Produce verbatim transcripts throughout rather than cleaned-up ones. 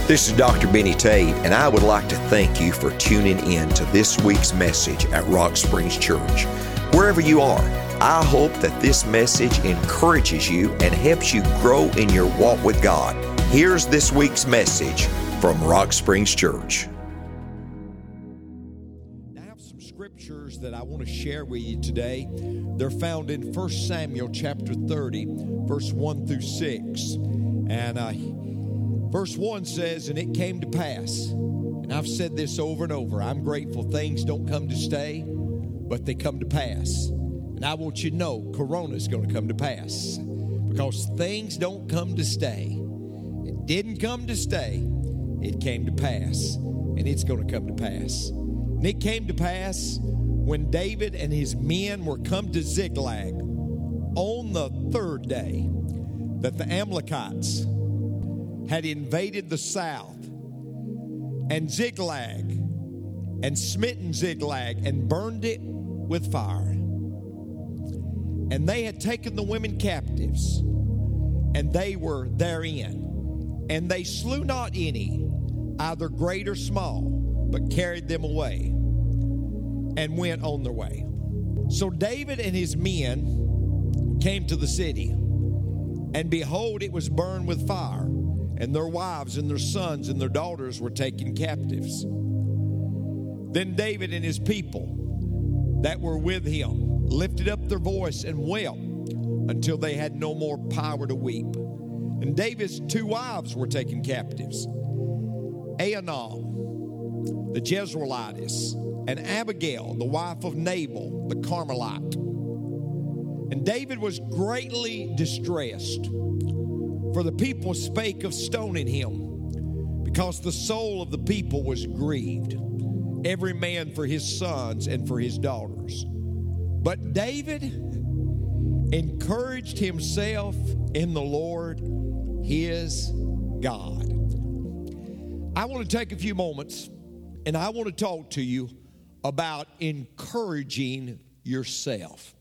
This is Doctor Benny Tate, and I would like to thank you for tuning in to this week's message at Rock Springs Church. Wherever you are, I hope that this message encourages you and helps you grow in your walk with God. Here's this week's message from Rock Springs Church. I have some scriptures that I want to share with you today. They're found in First Samuel chapter thirty, verse one through six. And uh, verse one says, "And it came to pass," and I've said this over and over, I'm grateful things don't come to stay, but they come to pass. And I want you to know Corona's going to come to pass, because things don't come to stay. It didn't come to stay. It came to pass, and it's going to come to pass. And it came to pass when David and his men were come to Ziklag on the third day that the Amalekites had invaded the south and Ziklag and smitten Ziklag and burned it with fire. And they had taken the women captives, and they were therein. And they slew not any, either great or small, but carried them away and went on their way. So David and his men came to the city, and behold, it was burned with fire, and their wives and their sons and their daughters were taken captives. Then David and his people that were with him lifted up their voice and wept until they had no more power to weep. And David's two wives were taken captives, Ahinoam the Jezreelitess, and Abigail the wife of Nabal the Carmelite. And David was greatly distressed, for the people spake of stoning him, because the soul of the people was grieved, every man for his sons and for his daughters. But David encouraged himself in the Lord his God. I want to take a few moments, and I want to talk to you about encouraging yourself.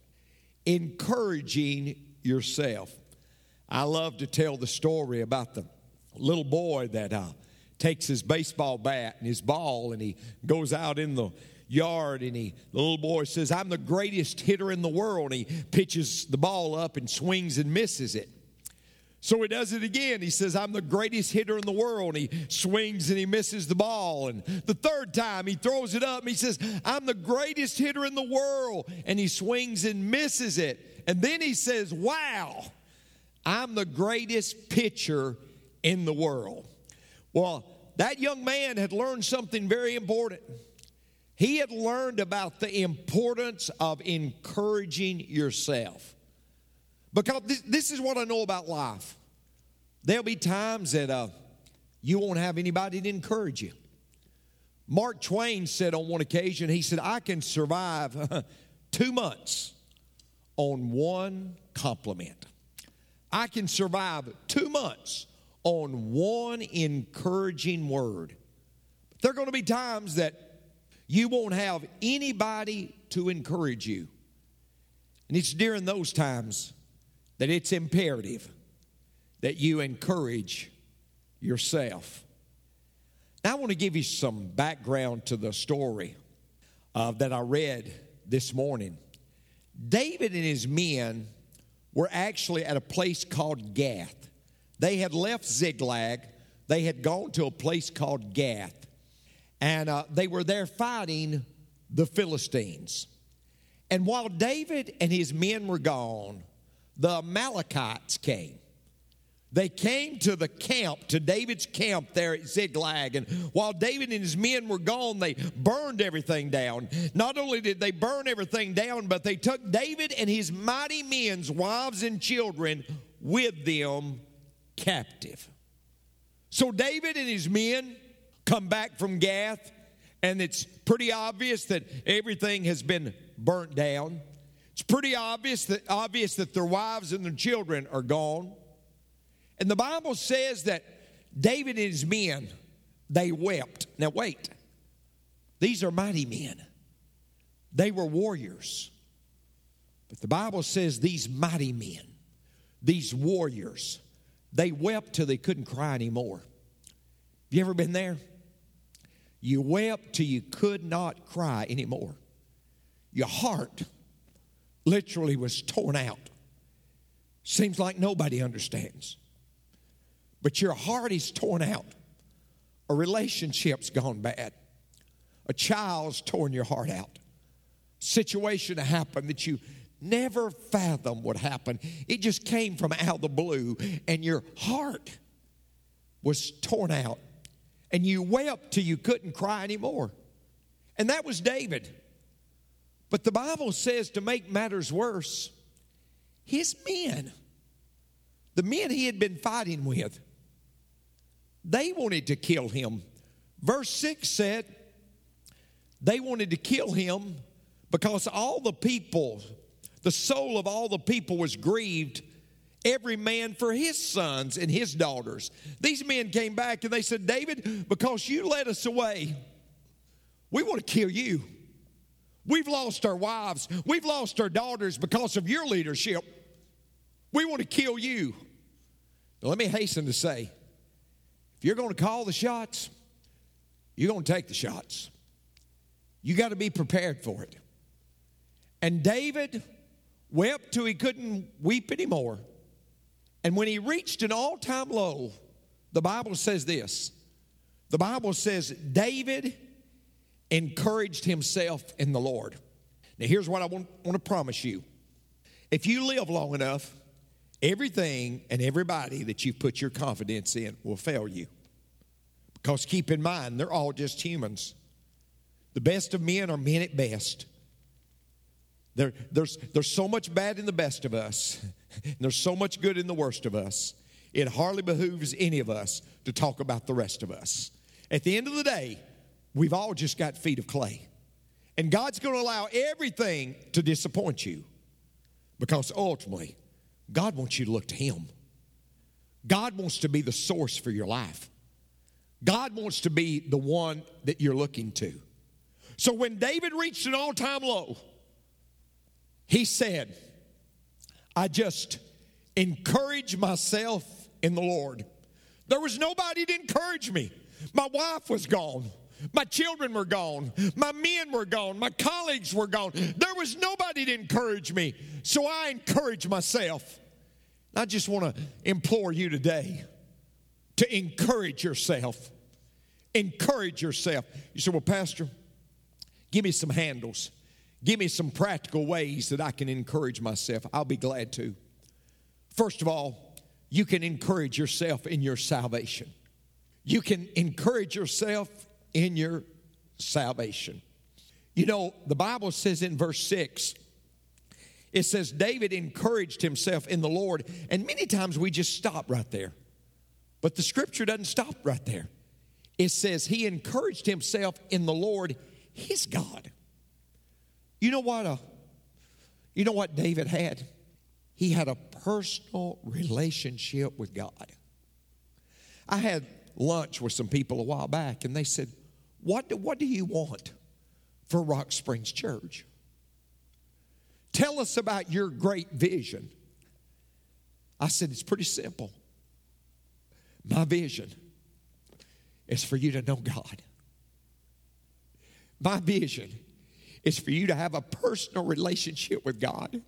Encouraging yourself. I love to tell the story about the little boy that uh, takes his baseball bat and his ball, and he goes out in the yard, and he, the little boy says, "I'm the greatest hitter in the world." And he pitches the ball up and swings and misses it. So he does it again. He says, "I'm the greatest hitter in the world." And he swings and he misses the ball. And the third time he throws it up and he says, "I'm the greatest hitter in the world." And he swings and misses it. And then he says, "Wow, I'm the greatest pitcher in the world." Well, that young man had learned something very important. He had learned about the importance of encouraging yourself. Because this, this is what I know about life. There'll be times that uh, you won't have anybody to encourage you. Mark Twain said on one occasion, he said, "I can survive two months on one compliment. I can survive two months on one encouraging word." But there are going to be times that you won't have anybody to encourage you. And it's during those times that it's imperative that you encourage yourself. Now, I want to give you some background to the story uh, that I read this morning. David and his men were actually at a place called Gath. They had left Ziklag. They had gone to a place called Gath. And uh, they were there fighting the Philistines. And while David and his men were gone, the Amalekites came. They came to the camp, to David's camp there at Ziklag. And while David and his men were gone, they burned everything down. Not only did they burn everything down, but they took David and his mighty men's wives and children with them captive. So David and his men come back from Gath, and it's pretty obvious that everything has been burnt down. It's pretty obvious that obvious that their wives and their children are gone. And the Bible says that David and his men, they wept. Now wait, these are mighty men. They were warriors. But the Bible says these mighty men, these warriors, they wept till they couldn't cry anymore. you ever been there? You wept till you could not cry anymore. Your heart literally was torn out. Seems like nobody understands. But your heart is torn out. A relationship's gone bad. A child's torn your heart out. Situation happened that you never fathomed would happen. It just came from out of the blue, and your heart was torn out. And you wept till you couldn't cry anymore. And that was David. But the Bible says, to make matters worse, his men, the men he had been fighting with, they wanted to kill him. Verse six said, they wanted to kill him because all the people, the soul of all the people was grieved, every man for his sons and his daughters. These men came back and they said, David, because you led us away, we want to kill you. We've lost our wives. We've lost our daughters because of your leadership. We want to kill you. Now, let me hasten to say, if you're going to call the shots, you're going to take the shots. You got to be prepared for it. And David wept till he couldn't weep anymore. And when he reached an all-time low, the Bible says this. The Bible says David encouraged himself in the Lord. Now here's what I want, want to promise you. If you live long enough, everything and everybody that you put your confidence in will fail you. Because keep in mind, they're all just humans. The best of men are men at best. There, there's, there's so much bad in the best of us. And there's so much good in the worst of us. It hardly behooves any of us to talk about the rest of us. At the end of the day, we've all just got feet of clay. And God's going to allow everything to disappoint you. Because ultimately, God wants you to look to Him. God wants to be the source for your life. God wants to be the one that you're looking to. So when David reached an all-time low, he said, I just encourage myself in the Lord. There was nobody to encourage me. My wife was gone. My children were gone. My men were gone. My colleagues were gone. There was nobody to encourage me. So I encourage myself. I just want to implore you today to encourage yourself. Encourage yourself. You say, well, Pastor, give me some handles. Give me some practical ways that I can encourage myself. I'll be glad to. First of all, you can encourage yourself in your salvation. You can encourage yourself in your salvation. You know, the Bible says in verse six, it says David encouraged himself in the Lord. And many times we just stop right there. But the scripture doesn't stop right there. It says he encouraged himself in the Lord, his God. You know what? Uh, you know what David had? He had a personal relationship with God. I had lunch with some people a while back, and they said, what do, what do you want for Rock Springs Church? Tell us about your great vision. I said, it's pretty simple. My vision is for you to know God. My vision is for you to have a personal relationship with God.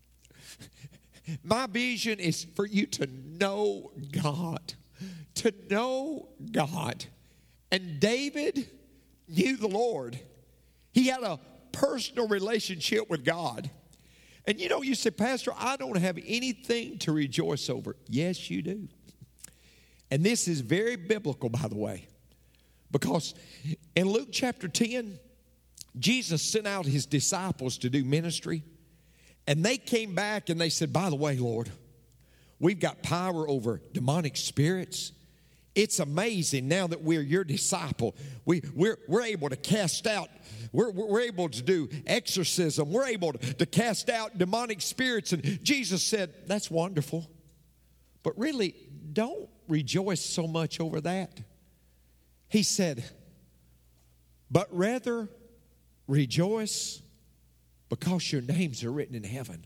My vision is for you to know God. To know God. And David knew the Lord. He had a personal relationship with God. And you know, you say, Pastor, I don't have anything to rejoice over. Yes, you do. And this is very biblical, by the way. Because in Luke chapter ten, Jesus sent out his disciples to do ministry. And they came back and they said, by the way, Lord, we've got power over demonic spirits. It's amazing now that we're your disciple. We, we're, we're able to cast out, we're, we're able to do exorcism. We're able to, to cast out demonic spirits. And Jesus said, that's wonderful. But really, don't rejoice so much over that. He said, but rather rejoice because your names are written in heaven.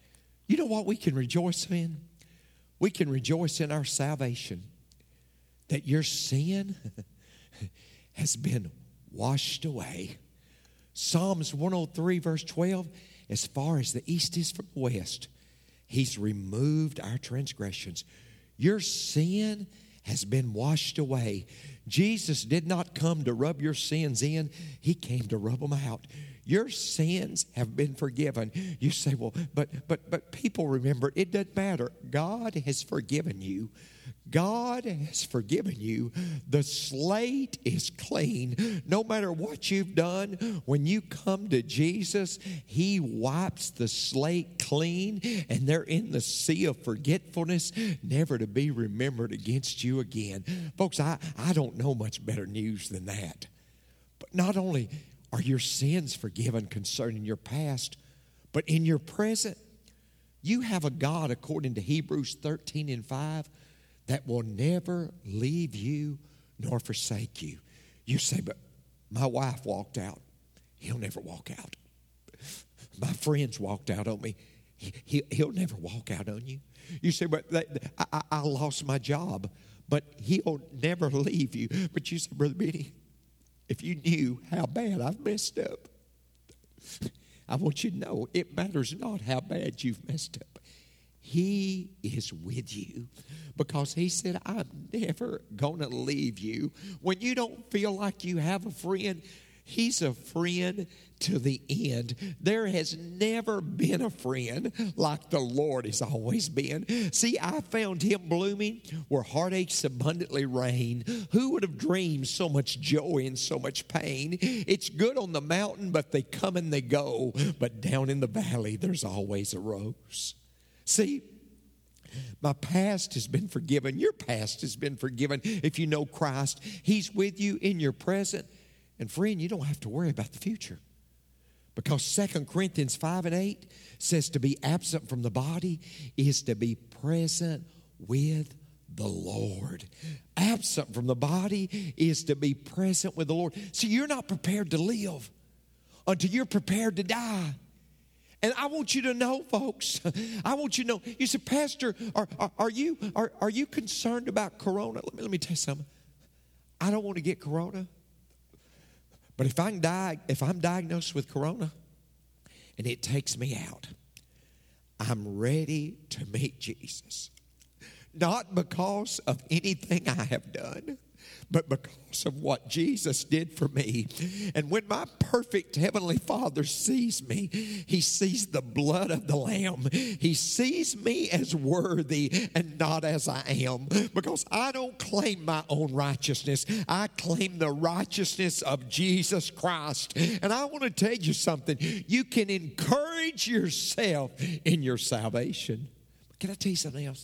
You know what we can rejoice in? We can rejoice in our salvation. that your sin has been washed away. Psalms one oh three, verse twelve, as far as the east is from the west, He's removed our transgressions. Your sin has been washed away. Jesus did not come to rub your sins in. He came to rub them out. Your sins have been forgiven. You say, well, but but but people remember, it doesn't matter. God has forgiven you. God has forgiven you. The slate is clean. No matter what you've done, when you come to Jesus, He wipes the slate clean, and they're in the sea of forgetfulness, never to be remembered against you again. Folks, I, I don't know much better news than that. But not only are your sins forgiven concerning your past, but in your present, you have a God, according to Hebrews thirteen and five, that will never leave you nor forsake you. You say, but my wife walked out. He'll never walk out. My friends walked out on me. He, he, he'll never walk out on you. You say, but that, I, I lost my job, but He'll never leave you. But you say, Brother Benny, if you knew how bad I've messed up, I want you to know it matters not how bad you've messed up. He is with you because He said, I'm never going to leave you. When you don't feel like you have a friend, He's a friend to the end. There has never been a friend like the Lord has always been. See, I found Him blooming where heartaches abundantly reign. Who would have dreamed so much joy and so much pain? It's good on the mountain, but they come and they go. But down in the valley, there's always a rose. See, my past has been forgiven. Your past has been forgiven. If you know Christ, He's with you in your present. And friend, you don't have to worry about the future. Because Second Corinthians five and eight says to be absent from the body is to be present with the Lord. Absent from the body is to be present with the Lord. So you're not prepared to live until you're prepared to die. And I want you to know, folks, I want you to know, you say, Pastor, are, are, are, you, are, are you concerned about corona? Let me, let me tell you something. I don't want to get corona. But if I'm, di- if I'm diagnosed with corona and it takes me out, I'm ready to meet Jesus. Not because of anything I have done, but because of what Jesus did for me. And when my perfect Heavenly Father sees me, He sees the blood of the Lamb. He sees me as worthy and not as I am, because I don't claim my own righteousness. I claim the righteousness of Jesus Christ. And I want to tell you something. You can encourage yourself in your salvation. Can I tell you something else?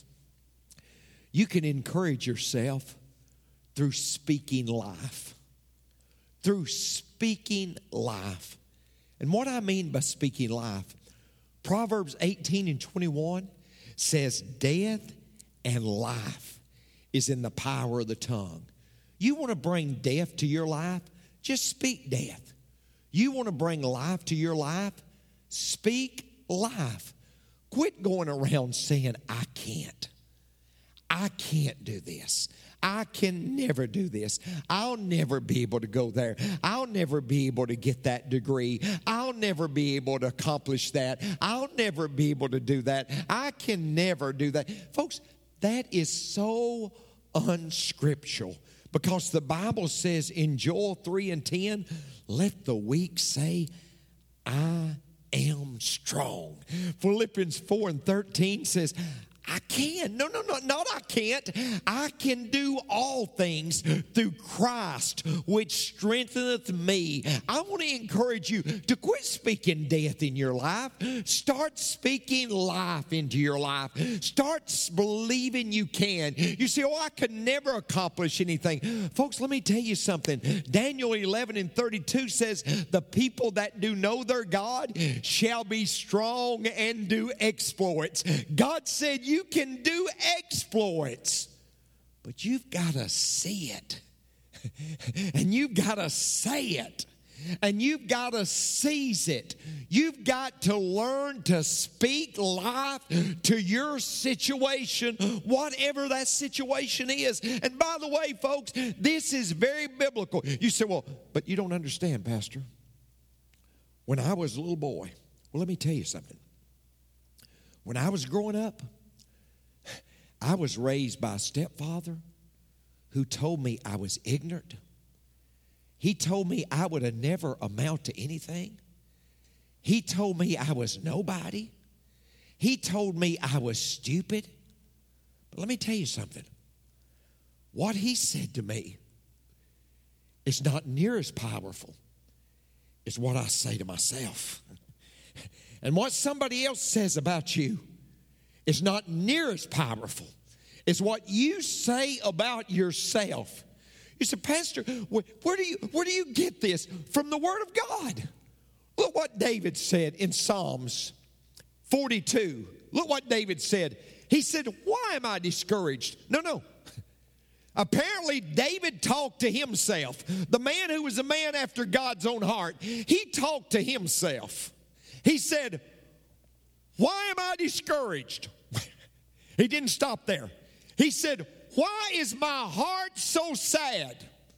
You can encourage yourself through speaking life. Through speaking life. And what I mean by speaking life, Proverbs eighteen and twenty-one says, death and life is in the power of the tongue. You want to bring death to your life? Just speak death. You want to bring life to your life? Speak life. Quit going around saying, I can't. I can't do this. I can never do this. I'll never be able to go there. I'll never be able to get that degree. I'll never be able to accomplish that. I'll never be able to do that. I can never do that. Folks, that is so unscriptural, because the Bible says in Joel three and ten, let the weak say, I am strong. Philippians four and thirteen says, I can. No, no, no, not I can't. I can do all things through Christ, which strengtheneth me. I want to encourage you to quit speaking death in your life. Start speaking life into your life. Start believing you can. You say, oh, I could never accomplish anything. Folks, let me tell you something. Daniel eleven and thirty-two says, the people that do know their God shall be strong and do exploits. God said, you You can do exploits, but you've got to see it, and you've got to say it. And you've got to seize it. You've got to learn to speak life to your situation, whatever that situation is. And by the way, folks, this is very biblical. You say, well, but you don't understand, Pastor. When I was a little boy, well, let me tell you something. When I was growing up, I was raised by a stepfather who told me I was ignorant. He told me I would have never amount to anything. He told me I was nobody. He told me I was stupid. But let me tell you something. What he said to me is not near as powerful as what I say to myself. And what somebody else says about you is not near as powerful as what you say about yourself. You say, Pastor, where, where do you where do you get this? From the Word of God. Look what David said in Psalms forty-two. Look what David said. He said, why am I discouraged? No, no. Apparently, David talked to himself. The man who was a man after God's own heart, he talked to himself. He said, why am I discouraged? He didn't stop there. He said, why is my heart so sad?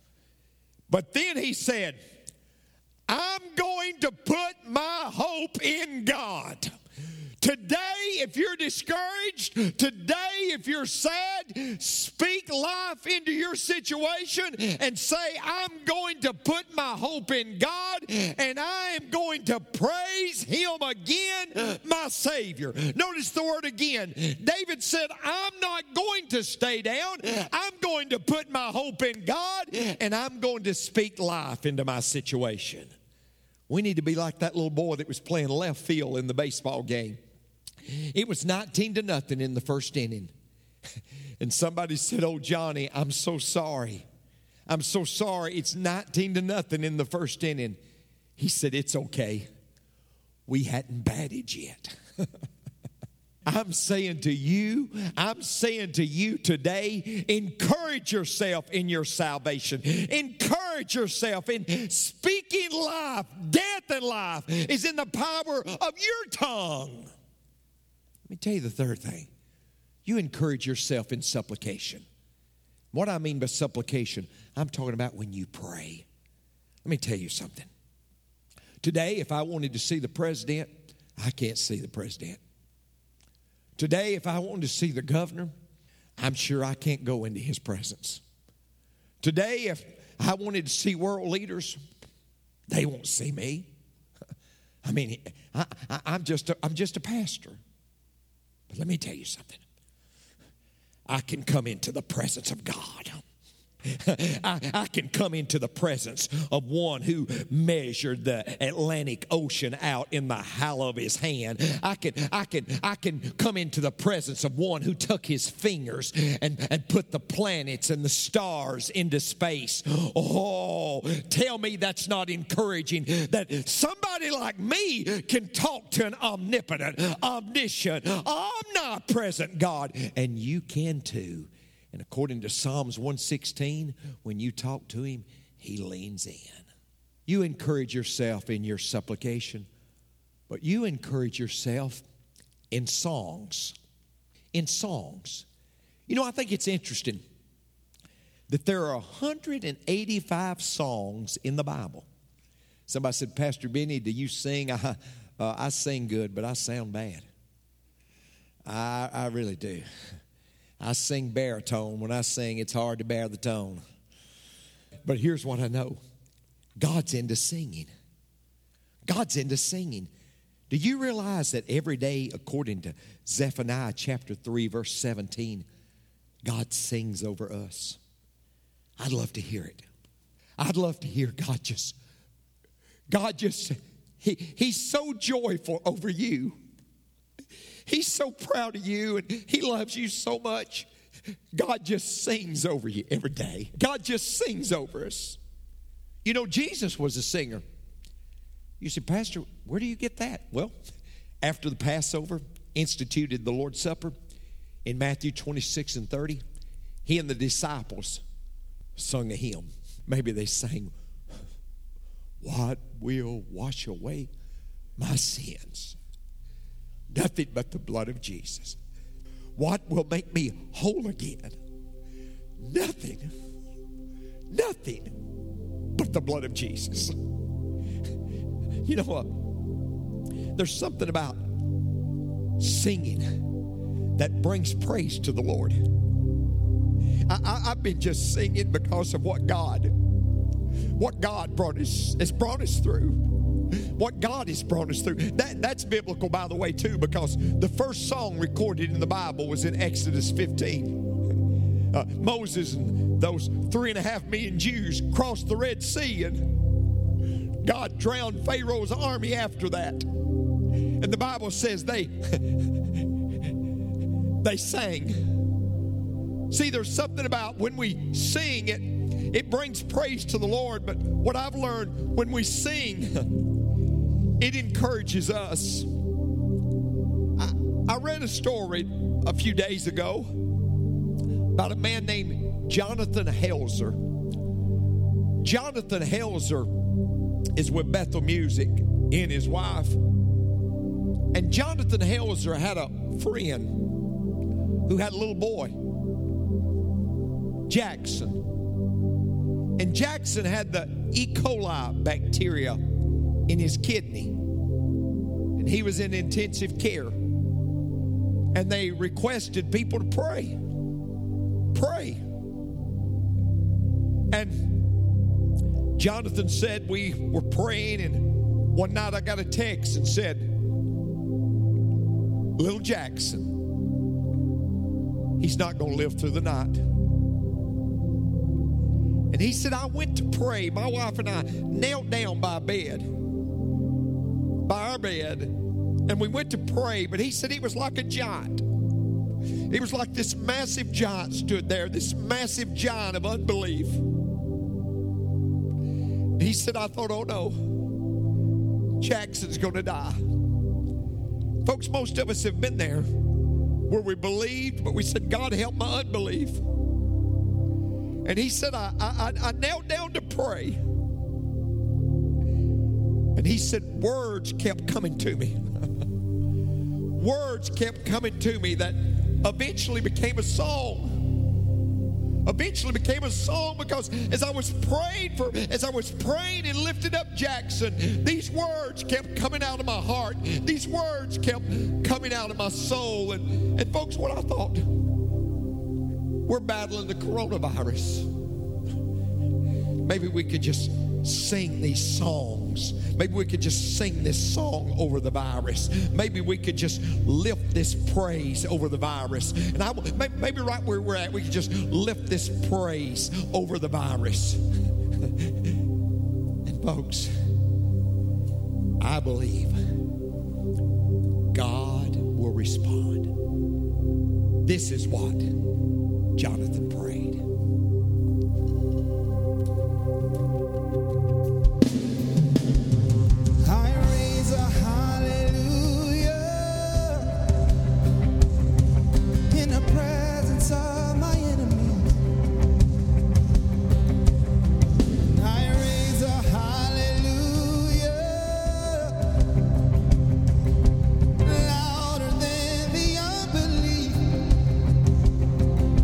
But then he said, I'm going to put my hope in God. Today, if you're discouraged, today, if you're sad, speak life into your situation and say, I'm going to put my hope in God and I am going to praise Him again, my Savior. Notice the word again. David said, I'm not going to stay down. I'm going to put my hope in God and I'm going to speak life into my situation. We need to be like that little boy that was playing left field in the baseball game. It was nineteen to nothing in the first inning. And somebody said, oh, Johnny, I'm so sorry. I'm so sorry. It's nineteen to nothing in the first inning. He said, it's okay. We hadn't batted yet. I'm saying to you, I'm saying to you today, encourage yourself in your salvation. Encourage yourself in speaking life. Death and life is in the power of your tongue. Let me tell you the third thing. You encourage yourself in supplication. What I mean by supplication, I'm talking about when you pray. Let me tell you something. Today, if I wanted to see the president, I can't see the president. Today, if I wanted to see the governor, I'm sure I can't go into his presence. Today, if I wanted to see world leaders, they won't see me. I mean, I, I, I'm just a, I'm just a pastor. But let me tell you something. I can come into the presence of God. I, I can come into the presence of one who measured the Atlantic Ocean out in the hollow of his hand. I can, I can, I can come into the presence of one who took his fingers and, and put the planets and the stars into space. Oh, tell me that's not encouraging, that somebody like me can talk to an omnipotent, omniscient, omnipresent God, and you can too. And according to Psalms one sixteen, when you talk to Him, He leans in. You encourage yourself in your supplication, but you encourage yourself in songs. In songs. You know, I think it's interesting that there are one hundred eighty-five songs in the Bible. Somebody said, Pastor Benny, do you sing? I, uh, I sing good, but I sound bad. I, I really do. I sing baritone. When I sing, it's hard to bear the tone. But here's what I know. God's into singing. God's into singing. Do you realize that every day, according to Zephaniah chapter three, verse seventeen, God sings over us? I'd love to hear it. I'd love to hear God just, God just, he, He's so joyful over you. He's so proud of you and He loves you so much. God just sings over you every day. God just sings over us. You know, Jesus was a singer. You say, Pastor, where do you get that? Well, after the Passover instituted the Lord's Supper in Matthew twenty-six and thirty, He and the disciples sung a hymn. Maybe they sang, What will wash away my sins? Nothing but the blood of Jesus. What will make me whole again? Nothing. Nothing but the blood of Jesus. You know what? There's something about singing that brings praise to the Lord. I, I, I've been just singing because of what God, what God brought us, has brought us through. What God has brought us through. That, that's biblical, by the way, too, because the first song recorded in the Bible was in Exodus fifteen. Uh, Moses and those three and a half million Jews crossed the Red Sea, and God drowned Pharaoh's army after that. And the Bible says they they sang. See, there's something about when we sing it, it brings praise to the Lord. But what I've learned, when we sing, it encourages us. I, I read a story a few days ago about a man named Jonathan Helzer. Jonathan Helzer is with Bethel Music, he and his wife. And Jonathan Helzer had a friend who had a little boy, Jackson. And Jackson had the E. coli bacteria in his kidney. And he was in intensive care. And they requested people to pray. Pray. And Jonathan said, we were praying, and one night I got a text and said, little Jackson, he's not going to live through the night. And he said, I went to pray. My wife and I knelt down by a bed, by our bed, and we went to pray. But he said it was like a giant. It was like this massive giant stood there, this massive giant of unbelief. And he said, I thought, oh no, Jackson's going to die. Folks, most of us have been there where we believed, but we said, God, help my unbelief. And he said, I, I, I knelt down to pray. And he said, words kept coming to me. Words kept coming to me that eventually became a song. Eventually became a song because as I was praying for, as I was praying and lifted up Jackson, these words kept coming out of my heart. These words kept coming out of my soul. And, and folks, what I thought, we're battling the coronavirus. Maybe we could just sing these songs. Maybe we could just sing this song over the virus. Maybe we could just lift this praise over the virus. And I maybe right where we're at, we could just lift this praise over the virus. And folks, I believe God will respond. This is what Jonathan prayed. Louder than the unbelief.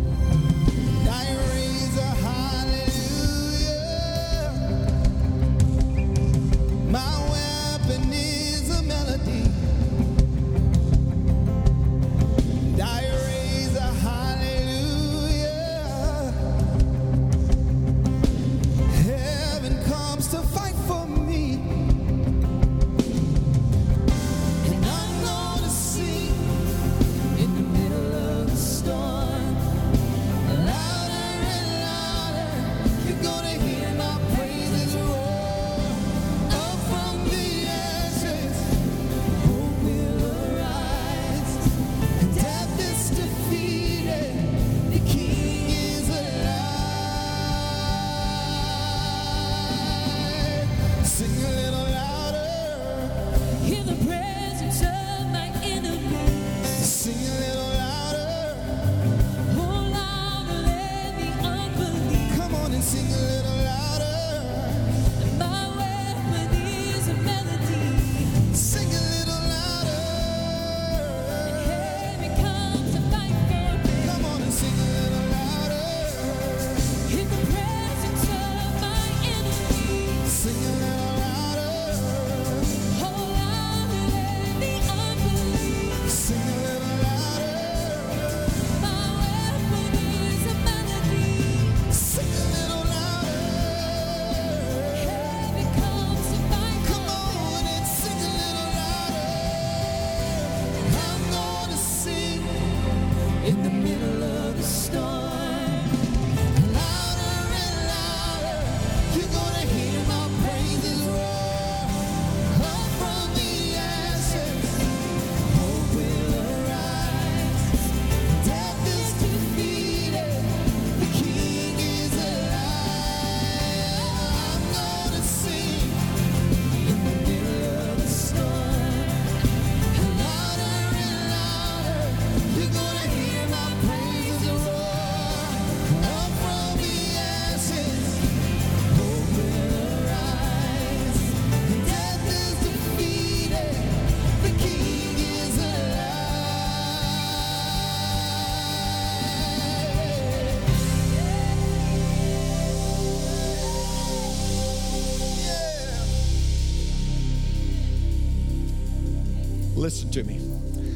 Listen to me.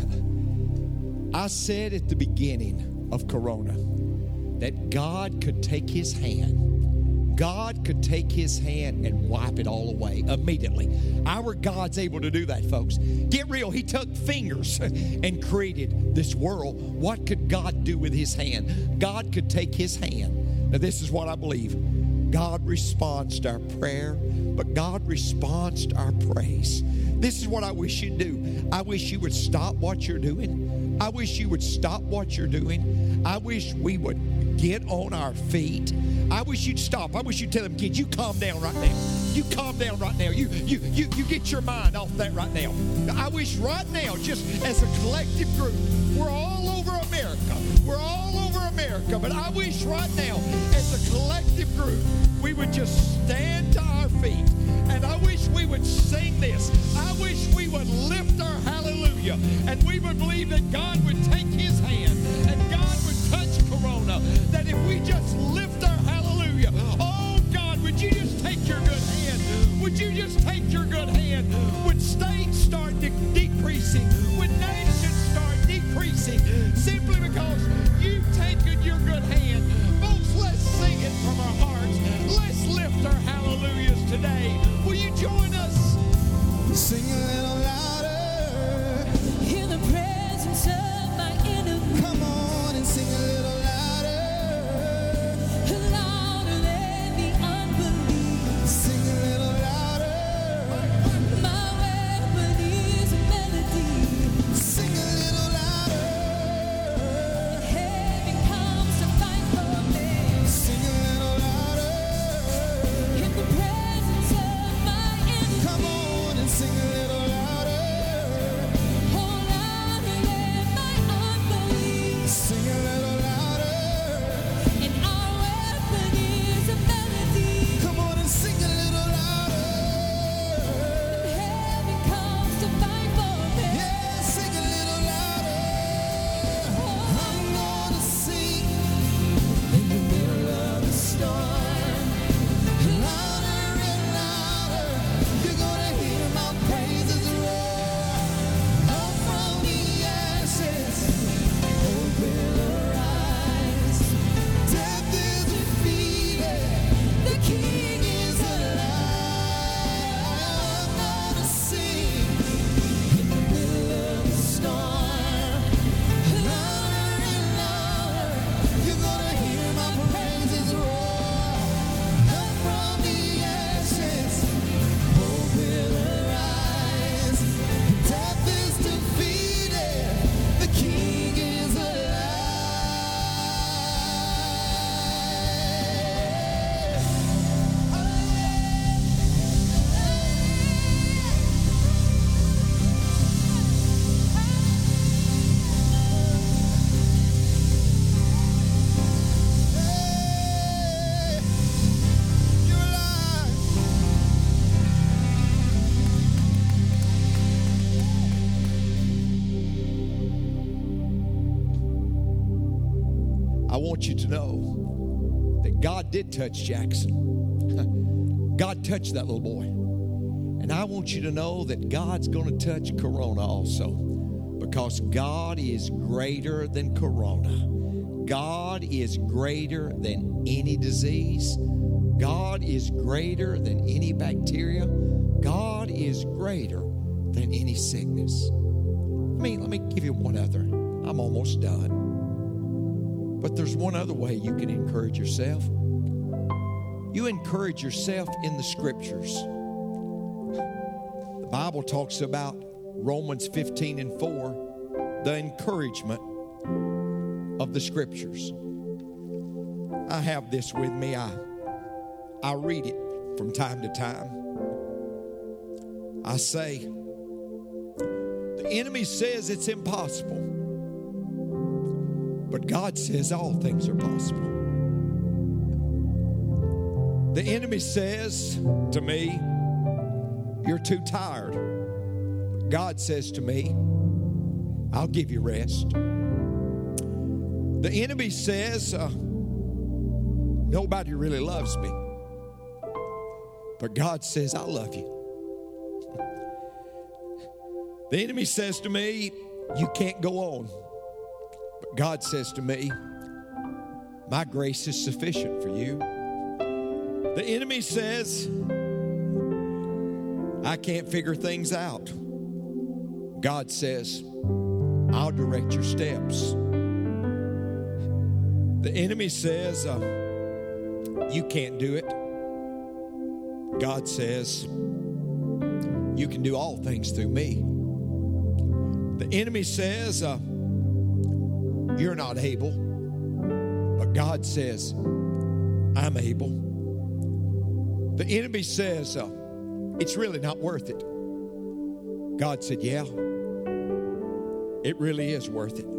I said at the beginning of Corona that God could take his hand. God could take his hand and wipe it all away immediately. Our God's able to do that, folks. Get real. He took fingers and created this world. What could God do with his hand? God could take his hand. Now, this is what I believe. God responds to our prayer, but God responds to our praise. This is what I wish you'd do. I wish you would stop what you're doing. I wish you would stop what you're doing. I wish we would get on our feet. I wish you'd stop. I wish you'd tell them kids, you calm down right now. You calm down right now. You, you, you, you get your mind off that right now. I wish right now, just as a collective group, we're all over America. We're all over America. But I wish right now, as a collective group, we would just stand to our feet. And I wish we would sing this. I wish we would lift our hallelujah. And we would believe that God would take his hand and God would touch Corona. That if we just lift our hallelujah, oh God, would you just take your good hand? Would you just take your good hand? Would states start de- decreasing? Would nations start decreasing? Simply because you've taken your good hand. Folks, let's sing it from our hearts. Let's lift our hallelujahs today. Will you join us? Sing a little louder. In the presence of my enemy. Come on and sing a little louder. Louder than the unbelief. Sing a little louder. My weapon is a melody. Sing a little louder. Heaven comes to fight for me. Sing a little louder. In the presence of my enemy. Come on and sing a little louder. Oh, louder than my unbelief. Sing a little louder. And our weapon is a melody. Come on and sing a little louder. Heaven comes to fight for me. Yeah, sing a little louder. I'm gonna sing in the middle of the storm. Louder and louder, you're gonna hear my praises roar. Up from the ashes, hope will arise. Death is defeated, the King is alive. I'm gonna sing in the middle of the storm. Louder and louder, you're gonna hear my praises roar. Up from the ashes, hope will arise. Death is defeated, the King is alive. Hey, you're alive. I want you to know that God did touch Jackson. God touched that little boy. And I want you to know that God's going to touch Corona also, because God is greater than Corona. God is greater than any disease. God is greater than any bacteria. God is greater than any sickness. Let me, let me give you one other. I'm almost done. But there's one other way you can encourage yourself. You encourage yourself in the scriptures. The Bible talks about Romans fifteen and four, the encouragement of the scriptures. I have this with me. I, I read it from time to time. I say, the enemy says it's impossible, but God says all things are possible. The enemy says to me, you're too tired. But God says to me, I'll give you rest. The enemy says, uh, nobody really loves me. But God says, I love you. The enemy says to me, you can't go on. But God says to me, my grace is sufficient for you. The enemy says, I can't figure things out. God says, I'll direct your steps. The enemy says, uh, you can't do it. God says, you can do all things through me. The enemy says, uh, you're not able. But God says, I'm able. The enemy says, uh, it's really not worth it. God said, yeah, it really is worth it.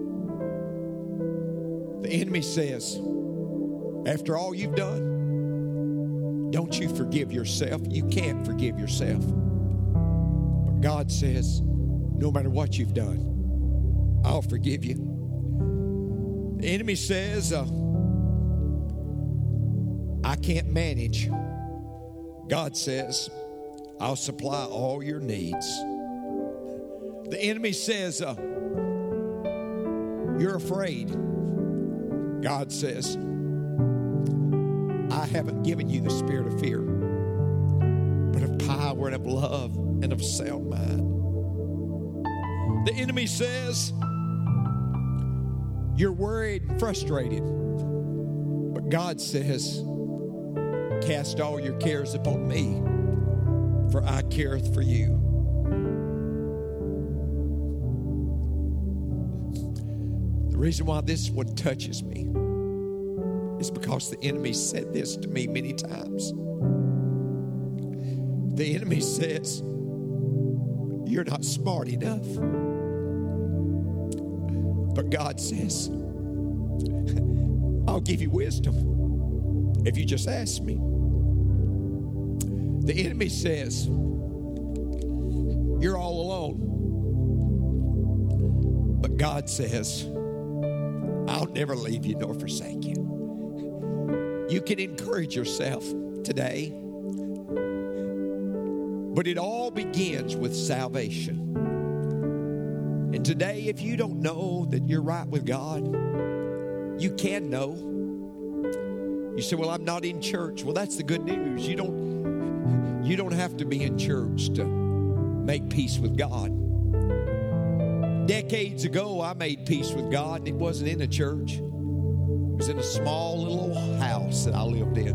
The enemy says, after all you've done, don't you forgive yourself. You can't forgive yourself. But God says, no matter what you've done, I'll forgive you. The enemy says, uh, I can't manage. God says, I'll supply all your needs. The enemy says, uh, you're afraid. God says, I haven't given you the spirit of fear, but of power and of love and of sound mind. The enemy says, you're worried and frustrated, but God says, cast all your cares upon me, for I careth for you. The reason why this one touches me is because the enemy said this to me many times. The enemy says, you're not smart enough. But God says, I'll give you wisdom if you just ask me. The enemy says, you're all alone. But God says, I'll never leave you nor forsake you. You can encourage yourself today, but it all begins with salvation. And today, if you don't know that you're right with God, you can know. You say, well, I'm not in church. Well, that's the good news. You don't, you don't have to be in church to make peace with God. Decades ago, I made peace with God, and it wasn't in a church. It was in a small little house that I lived in.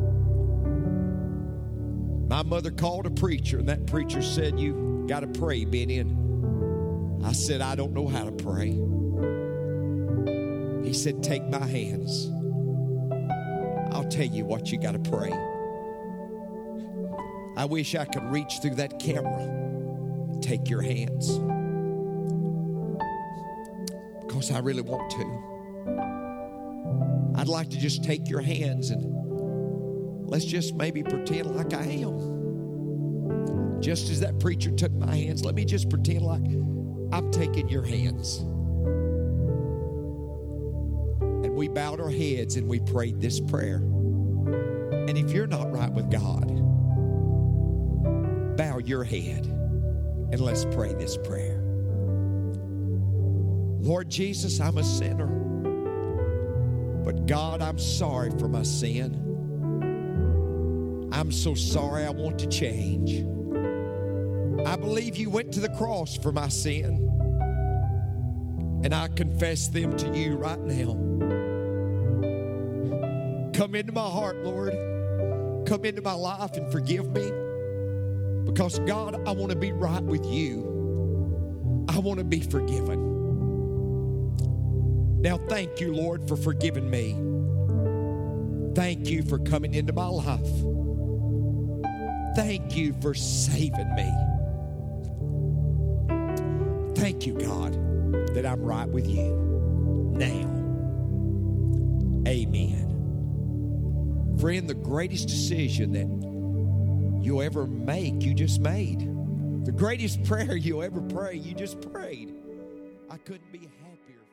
My mother called a preacher, and that preacher said, you got to pray, Benny. I said, I don't know how to pray. He said, take my hands. I'll tell you what you got to pray. I wish I could reach through that camera and take your hands, because I really want to. I'd like to just take your hands and let's just maybe pretend like I am. Just as that preacher took my hands, let me just pretend like I'm taking your hands. And we bowed our heads and we prayed this prayer. And if you're not right with God, bow your head and let's pray this prayer. Lord Jesus, I'm a sinner. But God, I'm sorry for my sin. I'm so sorry, I want to change. I believe you went to the cross for my sin. And I confess them to you right now. Come into my heart, Lord. Come into my life and forgive me. Because God, I want to be right with you. I want to be forgiven. Now, thank you, Lord, for forgiving me. Thank you for coming into my life. Thank you for saving me. Thank you, God, that I'm right with you now. Amen. Friend, the greatest decision that you'll ever make, you just made. The greatest prayer you'll ever pray, you just prayed. I couldn't be happier for you.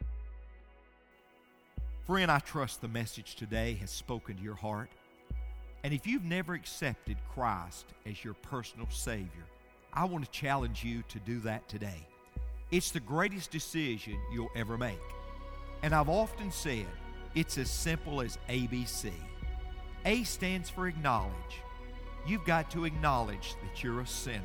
Friend, I trust the message today has spoken to your heart. And if you've never accepted Christ as your personal Savior, I want to challenge you to do that today. It's the greatest decision you'll ever make. And I've often said it's as simple as A B C. A stands for acknowledge. You've got to acknowledge that you're a sinner.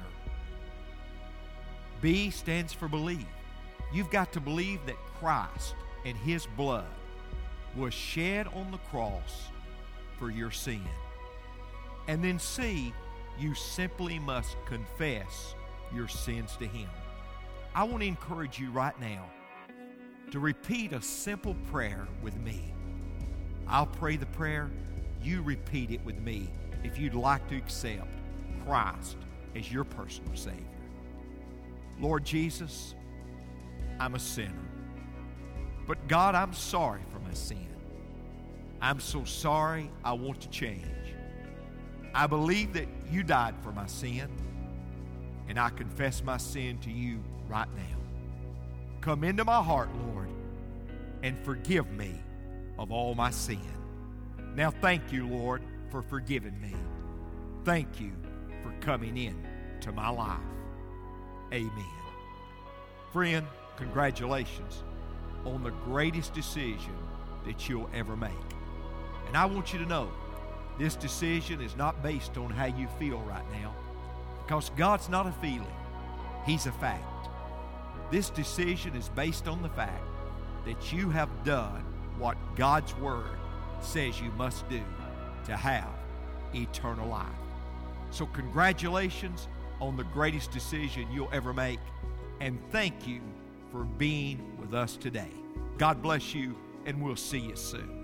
B stands for believe. You've got to believe that Christ and His blood was shed on the cross for your sin. And then C, you simply must confess your sins to Him. I want to encourage you right now to repeat a simple prayer with me. I'll pray the prayer. You repeat it with me if you'd like to accept Christ as your personal Savior. Lord Jesus, I'm a sinner. But God, I'm sorry for my sin. I'm so sorry, I want to change. I believe that you died for my sin, and I confess my sin to you right now. Come into my heart, Lord, and forgive me of all my sin. Now thank you, Lord, for forgiving me. Thank you for coming in to my life. Amen. Friend, congratulations on the greatest decision that you'll ever make. And I want you to know, this decision is not based on how you feel right now, because God's not a feeling. He's a fact. This decision is based on the fact that you have done what God's Word says you must do to have eternal life. So congratulations on the greatest decision you'll ever make, and thank you for being with us today. God bless you, and we'll see you soon.